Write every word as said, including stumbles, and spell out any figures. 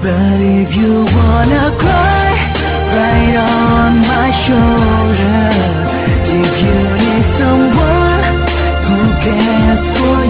But if you wanna cry, right on my shoulder. If you need someone who cares for